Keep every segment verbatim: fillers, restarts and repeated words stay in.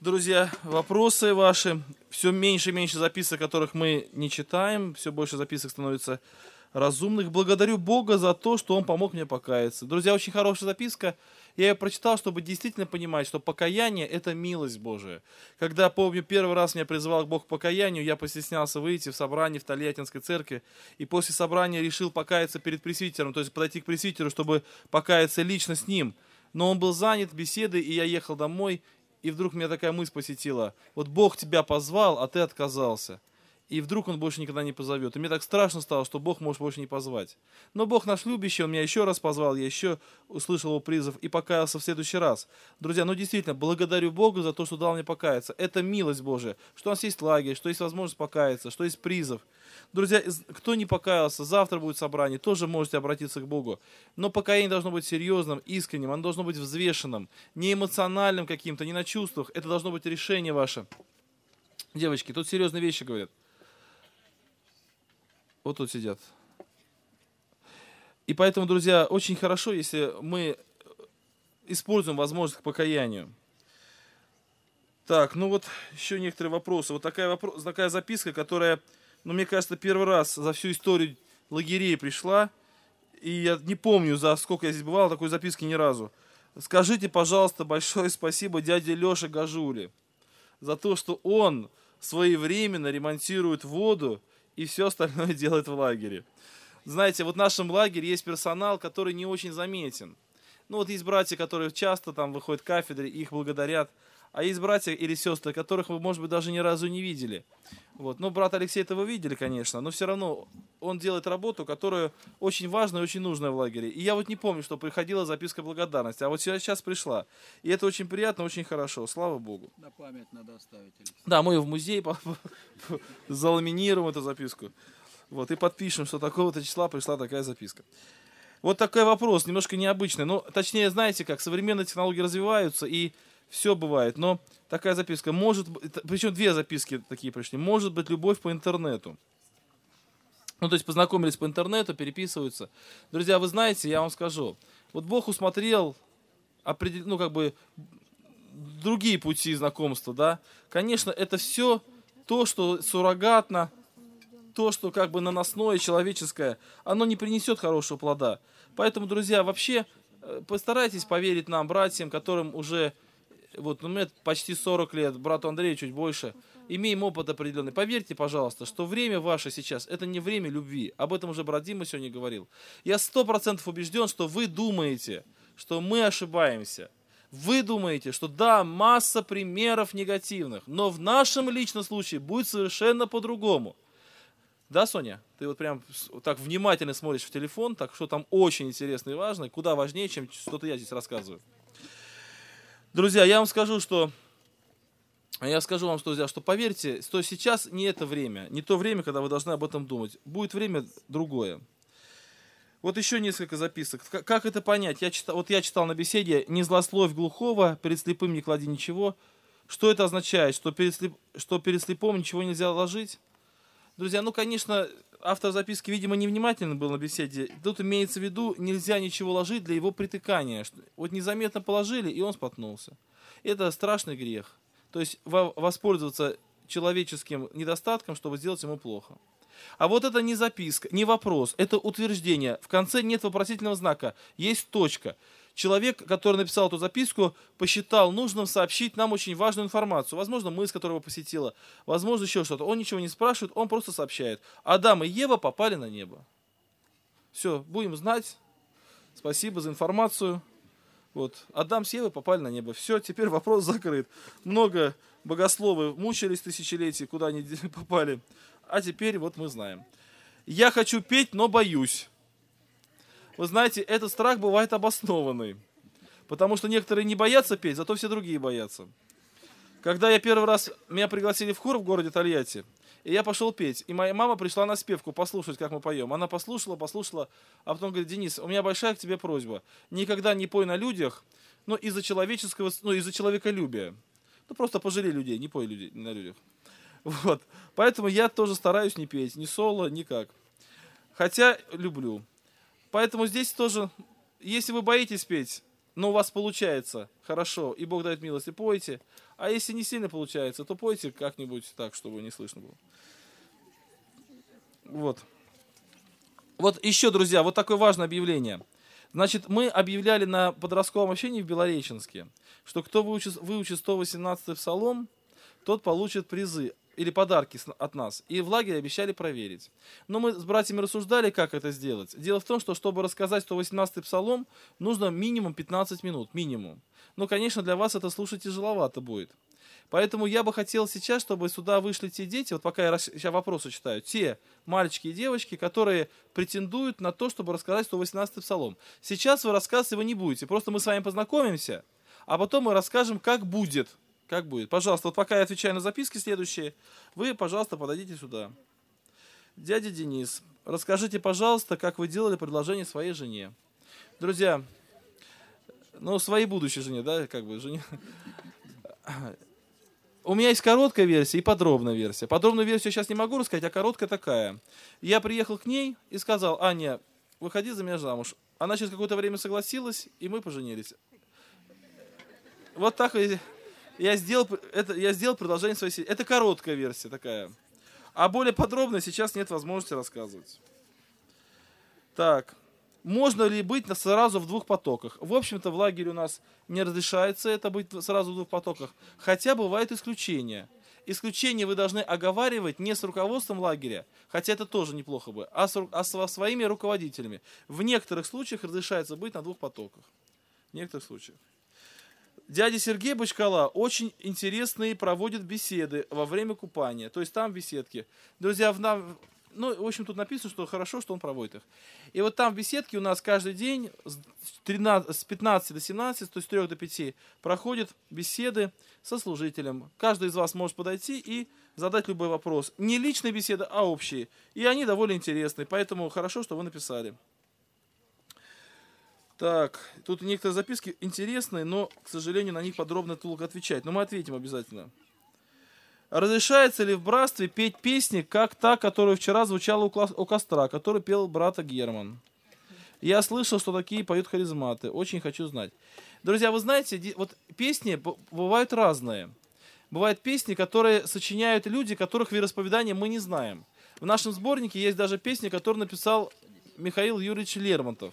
Друзья, вопросы ваши. Все меньше и меньше записок, которых мы не читаем. Все больше записок становится разумных. Благодарю Бога за то, что Он помог мне покаяться. Друзья, очень хорошая записка. Я ее прочитал, чтобы действительно понимать, что покаяние – это милость Божия. Когда, помню, первый раз меня призывал Бог к покаянию, я постеснялся выйти в собрание в Тольяттинской церкви, и после собрания решил покаяться перед пресвитером, то есть подойти к пресвитеру, чтобы покаяться лично с ним. Но он был занят беседой, и я ехал домой, и вдруг меня такая мысль посетила: вот Бог тебя позвал, а ты отказался. И вдруг Он больше никогда не позовет. И мне так страшно стало, что Бог может больше не позвать. Но Бог наш любящий, Он меня еще раз позвал, я еще услышал Его призыв и покаялся в следующий раз. Друзья, ну действительно, благодарю Бога за то, что дал мне покаяться. Это милость Божия, что у нас есть лагерь, что есть возможность покаяться, что есть призыв. Друзья, кто не покаялся, завтра будет собрание, тоже можете обратиться к Богу. Но покаяние должно быть серьезным, искренним, оно должно быть взвешенным, не эмоциональным каким-то, не на чувствах. Это должно быть решение ваше. Девочки, тут серьезные вещи говорят. Вот тут сидят. И поэтому, друзья, очень хорошо, если мы используем возможность к покаянию. Так, ну вот еще некоторые вопросы. Вот такая, вопрос, такая записка, которая, ну, мне кажется, первый раз за всю историю лагерей пришла. И я не помню, за сколько я здесь бывал, такой записки ни разу. Скажите, пожалуйста, большое спасибо дяде Леше Гажуле за то, что он своевременно ремонтирует воду и все остальное делает в лагере. Знаете, вот в нашем лагере есть персонал, который не очень заметен. Ну вот есть братья, которые часто там выходят к кафедре, их благодарят. А есть братья или сестры, которых вы, может быть, даже ни разу не видели. Вот. Ну, брат Алексей этого видели, конечно, но все равно он делает работу, которая очень важная и очень нужная в лагере. И я вот не помню, что приходила записка благодарности, а вот сейчас пришла. И это очень приятно, очень хорошо, слава Богу. На память надо оставить, Алексей. Да, мы ее в музей заламинируем, эту записку. Вот, и подпишем, что такого-то числа пришла такая записка. Вот такой вопрос, немножко необычный. Ну, точнее, знаете как, современные технологии развиваются, и все бывает, но такая записка, может быть, причем две записки такие пришли, может быть любовь по интернету. Ну, то есть познакомились по интернету, переписываются. Друзья, вы знаете, я вам скажу, вот Бог усмотрел, ну, как бы, другие пути знакомства, да. Конечно, это все то, что суррогатно, то, что как бы наносное, человеческое, оно не принесет хорошего плода. Поэтому, друзья, вообще постарайтесь поверить нам, братьям, которым уже... Вот, ну, мне почти сорок лет, брату Андрею чуть больше. Имеем опыт определенный. Поверьте, пожалуйста, что время ваше сейчас, это не время любви. Об этом уже брат Дима сегодня говорил. Я сто процентов убежден, что вы думаете, что мы ошибаемся. Вы думаете, что да, масса примеров негативных, но в нашем личном случае будет совершенно по-другому. Да, Соня? Ты вот прям так внимательно смотришь в телефон, так что там очень интересно и важно, куда важнее, чем что-то я здесь рассказываю. Друзья, я вам скажу, что я скажу вам, что, друзья, что поверьте, что сейчас не это время, не то время, когда вы должны об этом думать. Будет время другое. Вот еще несколько записок. Как это понять? Я читал, вот я читал на беседе: «Не злословь глухого, перед слепым не клади ничего». Что это означает? Что перед, слеп... что перед слепым ничего нельзя ложить? Друзья, ну, конечно, автор записки, видимо, невнимательный был на беседе. Тут имеется в виду, нельзя ничего ложить для его притыкания. Вот незаметно положили, и он споткнулся. Это страшный грех. То есть воспользоваться человеческим недостатком, чтобы сделать ему плохо. А вот это не записка, не вопрос, это утверждение. В конце нет вопросительного знака, есть точка. Человек, который написал эту записку, посчитал нужным сообщить нам очень важную информацию. Возможно, мысль, которая его посетила, возможно, еще что-то. Он ничего не спрашивает, он просто сообщает. Адам и Ева попали на небо. Все, будем знать. Спасибо за информацию. Вот. Адам с Евой попали на небо. Все, теперь вопрос закрыт. Много богословы мучились тысячелетия, куда они попали. А теперь вот мы знаем. Я хочу петь, но боюсь. Вы знаете, этот страх бывает обоснованный. Потому что некоторые не боятся петь, зато все другие боятся. Когда я первый раз, меня пригласили в хор в городе Тольятти, и я пошел петь. И моя мама пришла на спевку послушать, как мы поем. Она послушала, послушала, а потом говорит: Денис, у меня большая к тебе просьба. Никогда не пой на людях, ну, из-за человеческого, ну, из-за человеколюбия. Ну, просто пожалей людей, не пой людей, на людях. Вот. Поэтому я тоже стараюсь не петь, ни соло, никак. Хотя люблю. Поэтому здесь тоже, если вы боитесь петь, но у вас получается хорошо, и Бог дает милость, и пойте. А если не сильно получается, то пойте как-нибудь так, чтобы не слышно было. Вот. Вот еще, друзья, вот такое важное объявление. Значит, мы объявляли на подростковом общении в Белореченске, что кто выучит, выучит сто восемнадцатый псалом, тот получит призы или подарки от нас. И в лагере обещали проверить. Но мы с братьями рассуждали, как это сделать. Дело в том, что чтобы рассказать сто восемнадцатый псалом, нужно минимум пятнадцать минут. Минимум. Но, конечно, для вас это слушать тяжеловато будет. Поэтому я бы хотел сейчас, чтобы сюда вышли те дети, вот пока я сейчас вопросы читаю, те мальчики и девочки, которые претендуют на то, чтобы рассказать сто восемнадцатый псалом. Сейчас вы рассказывать его не будете, просто мы с вами познакомимся, а потом мы расскажем, как будет. Как будет. Пожалуйста, вот пока я отвечаю на записки следующие, вы, пожалуйста, подойдите сюда. Дядя Денис, расскажите, пожалуйста, как вы делали предложение своей жене. Друзья, ну, своей будущей жене, да, как бы, жене. У меня есть короткая версия и подробная версия. Подробную версию я сейчас не могу рассказать, а короткая такая. Я приехал к ней и сказал: Аня, выходи за меня замуж. Она через какое-то время согласилась, и мы поженились. Вот так я сделал, это, я сделал предложение своей семье. Это короткая версия такая. А более подробно сейчас нет возможности рассказывать. Так. Можно ли быть сразу в двух потоках? В общем-то, в лагере у нас не разрешается это быть сразу в двух потоках. Хотя бывают исключения. Исключения вы должны оговаривать не с руководством лагеря, хотя это тоже неплохо бы, а, с, а со своими руководителями. В некоторых случаях разрешается быть на двух потоках. В некоторых случаях. Дядя Сергей Бочкала очень интересные проводит беседы во время купания. То есть там беседки. Друзья, в нам... Ну, в общем, тут написано, что хорошо, что он проводит их. И вот там в беседке у нас каждый день с, тринадцати, с пятнадцати до семнадцати, то есть с трёх до пяти, проходят беседы со служителем. Каждый из вас может подойти и задать любой вопрос. Не личные беседы, а общие. И они довольно интересные, поэтому хорошо, что вы написали. Так, тут некоторые записки интересные, но, к сожалению, на них подробно долго отвечать. Но мы ответим обязательно. Разрешается ли в братстве петь песни, как та, которая вчера звучала у костра, которую пел брат Герман? Я слышал, что такие поют харизматы. Очень хочу знать. Друзья, вы знаете, вот песни бывают разные. Бывают песни, которые сочиняют люди, которых вероисповедание мы не знаем. В нашем сборнике есть даже песни, которые написал Михаил Юрьевич Лермонтов.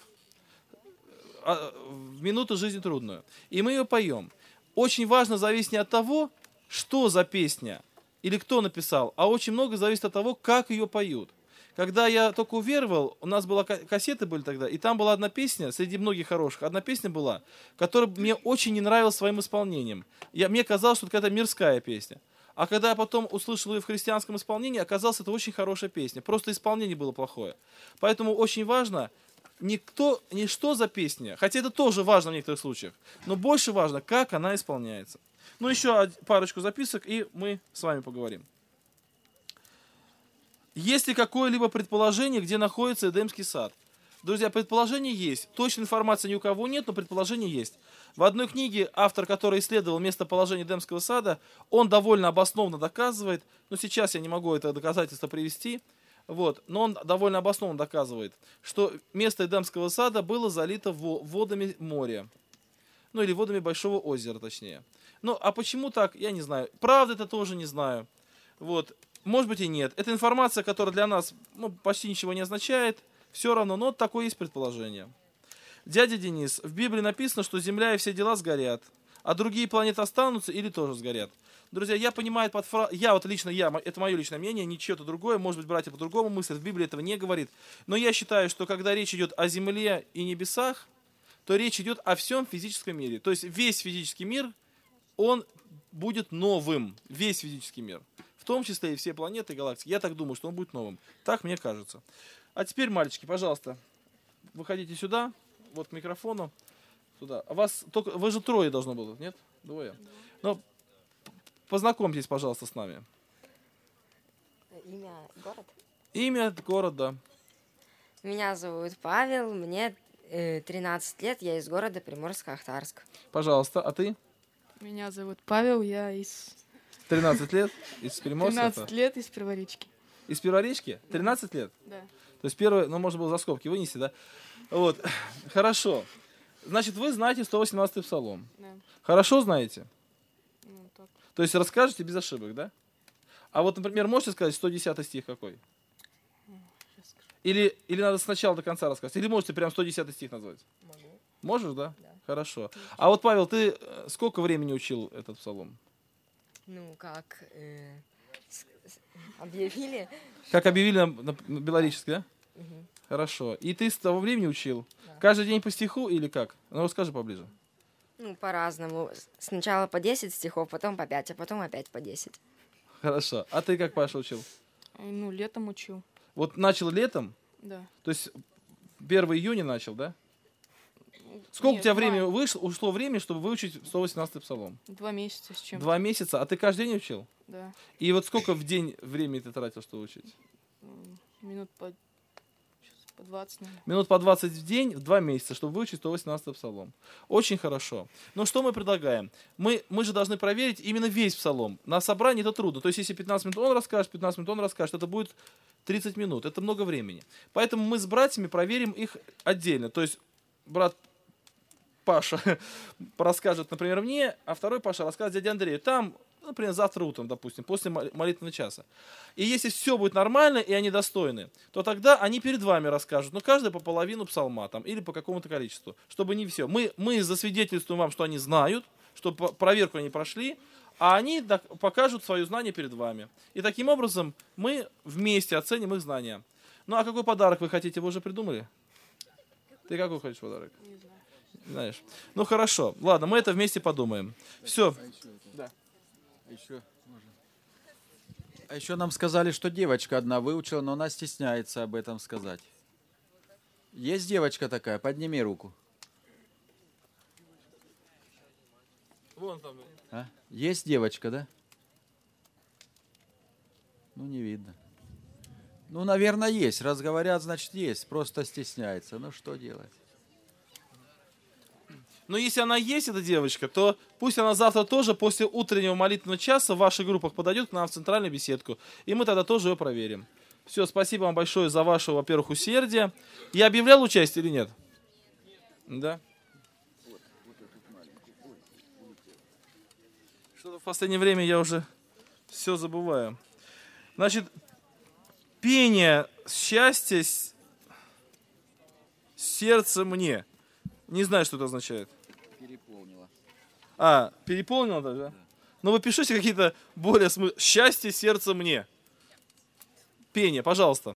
В минуту жизни трудную. И мы ее поем. Очень важно зависеть не от того, что за песня или кто написал, а очень много зависит от того, как ее поют. Когда я только уверовал, у нас была кассеты были тогда, и там была одна песня, среди многих хороших, одна песня была, которая мне очень не нравилась своим исполнением. Я, мне казалось, что это какая-то мирская песня. А когда я потом услышал ее в христианском исполнении, оказалось, это очень хорошая песня. Просто исполнение было плохое. Поэтому очень важно не, кто, не что за песня, хотя это тоже важно в некоторых случаях, но больше важно, как она исполняется. Ну, еще парочку записок, и мы с вами поговорим. Есть ли какое-либо предположение, где находится Эдемский сад? Друзья, предположение есть. Точной информации ни у кого нет, но предположение есть. В одной книге автор, который исследовал местоположение Эдемского сада, он довольно обоснованно доказывает, но сейчас я не могу это доказательство привести, вот, но он довольно обоснованно доказывает, что место Эдемского сада было залито водами моря. Ну, или водами Большого озера, точнее. Ну, а почему так, я не знаю. Правда, это тоже не знаю. Вот. Может быть и нет. Это информация, которая для нас ну, почти ничего не означает. Все равно, но такое есть предположение. Дядя Денис, в Библии написано, что Земля и все дела сгорят. А другие планеты останутся или тоже сгорят. Друзья, я понимаю, под фра... я вот лично, я, это мое личное мнение, не чье-то другое. Может быть, братья по-другому мыслят. В Библии этого не говорит. Но я считаю, что когда речь идет о Земле и небесах, то речь идет о всем физическом мире. То есть весь физический мир, он будет новым. Весь физический мир. В том числе и все планеты и галактики. Я так думаю, что он будет новым. Так мне кажется. А теперь, мальчики, пожалуйста, выходите сюда, вот к микрофону. Туда. А вас только, вы же трое должно было, нет? Двое. Но познакомьтесь, пожалуйста, с нами. Имя, город? Имя, город, да. Меня зовут Павел, мне тринадцать лет, я из города Приморско-Ахтарск. Пожалуйста, а ты? Меня зовут Павел, я из... тринадцать лет? Из Приморска? тринадцать лет из Перворечки. Из Перворечки? тринадцать лет? Да. То есть первое, ну, можно было за скобки вынести, да? Вот, хорошо. Значит, вы знаете сто восемнадцатый псалом. Да. Хорошо знаете? Ну, так. То есть расскажете без ошибок, да? А вот, например, можете сказать сто десятый стих какой? Сейчас скажу. Или, или надо сначала до конца рассказать? Или можете прям сто десятый стих назвать? Могу. Можешь, да? Да. Хорошо. А вот, Павел, ты э, сколько времени учил этот псалом? Ну, как э, с- с- объявили. Как объявили на, на- на белореческий, да? Мгм. Хорошо. И ты с того времени учил? Да. Каждый день по стиху или как? Ну, расскажи поближе. Ну, по-разному. С- Сначала по десять стихов, потом по пять, а потом опять по десять. Хорошо. А ты как, Паша, учил? Э, Ну, летом учил. Вот начал летом, Да. то есть первого июня начал, да? Сколько Нет, у тебя два- времени вышло, ушло времени, чтобы выучить сто восемнадцатый псалом? Два месяца с чем-то. Два месяца. А ты каждый день учил? Да. И вот сколько в день времени ты тратил, чтобы учить? М, Минут по, щас, по двадцать, наверное. Минут по двадцать в день, в два месяца, чтобы выучить сто восемнадцатый псалом. Очень хорошо. Ну, что мы предлагаем? Мы, мы же должны проверить именно весь псалом. На собрании это трудно. То есть, если пятнадцать минут он расскажет, пятнадцать минут он расскажет, это будет тридцать минут. Это много времени. Поэтому мы с братьями проверим их отдельно. То есть, брат Паша расскажет, например, мне, а второй Паша расскажет дяде Андрею. Там, например, завтра утром, допустим, после мол- молитвенного часа. И если все будет нормально, и они достойны, то тогда они перед вами расскажут, но каждый по половину псалма там, или по какому-то количеству, чтобы не все. Мы, мы засвидетельствуем вам, что они знают, что по- проверку они прошли, а они док- покажут свое знание перед вами. И таким образом мы вместе оценим их знания. Ну а какой подарок вы хотите, вы уже придумали? Ты какой хочешь подарок? Не знаю. Знаешь. Ну хорошо. Ладно, мы это вместе подумаем. Все. А еще, это- Да. а еще, можно. А еще нам сказали, что девочка одна выучила, но она стесняется об этом сказать. Есть девочка такая? Подними руку. Вон там. А? Есть девочка, да? Ну, не видно. Ну, наверное, есть. Раз говорят, значит, есть. Просто стесняется. Ну, что делать? Но если она есть, эта девочка, то пусть она завтра тоже после утреннего молитвенного часа в ваших группах подойдет к нам в центральную беседку. И мы тогда тоже ее проверим. Все, спасибо вам большое за ваше, во-первых, усердие. Я объявлял участие или нет? Да. Что-то в последнее время я уже все забываю. Значит, пение счастья с- сердце мне. Не знаю, что это означает. Переполнила. А, переполнено даже? Да. Ну вы пишите какие-то более смы... Счастье сердце мне. Пение, пожалуйста.